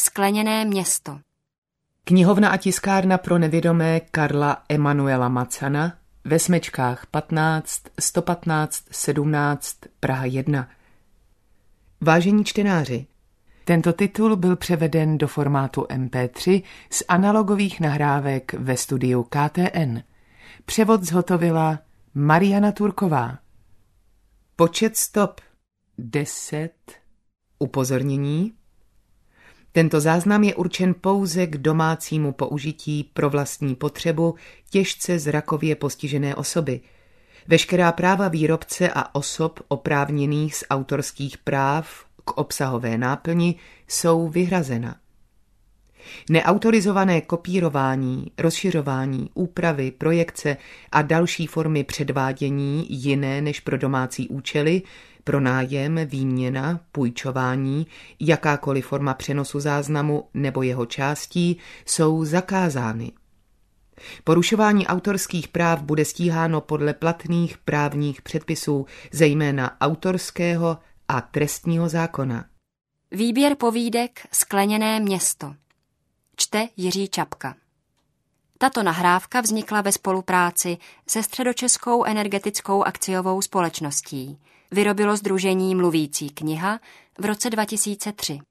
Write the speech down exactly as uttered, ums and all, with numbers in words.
Skleněné město. Knihovna a tiskárna pro nevědomé Karla Emanuela Macana ve Smečkách patnáct, sto patnáct, sedmnáct, Praha jedna. Vážení čtenáři, tento titul byl převeden do formátu em pé tři z analogových nahrávek ve studiu K T N. Převod zhotovila Mariana Turková. Počet stop deset. Upozornění. Tento záznam je určen pouze k domácímu použití pro vlastní potřebu těžce zrakově postižené osoby. Veškerá práva výrobce a osob oprávněných z autorských práv k obsahové náplni jsou vyhrazena. Neautorizované kopírování, rozšiřování, úpravy, projekce a další formy předvádění jiné než pro domácí účely, pronájem, výměna, půjčování, jakákoliv forma přenosu záznamu nebo jeho částí jsou zakázány. Porušování autorských práv bude stíháno podle platných právních předpisů, zejména autorského a trestního zákona. Výběr povídek Skleněné město. Čte Jiří Čapka. Tato nahrávka vznikla ve spolupráci se Středočeskou energetickou akciovou společností. Vyrobilo sdružení Mluvící kniha v roce dva tisíce tři.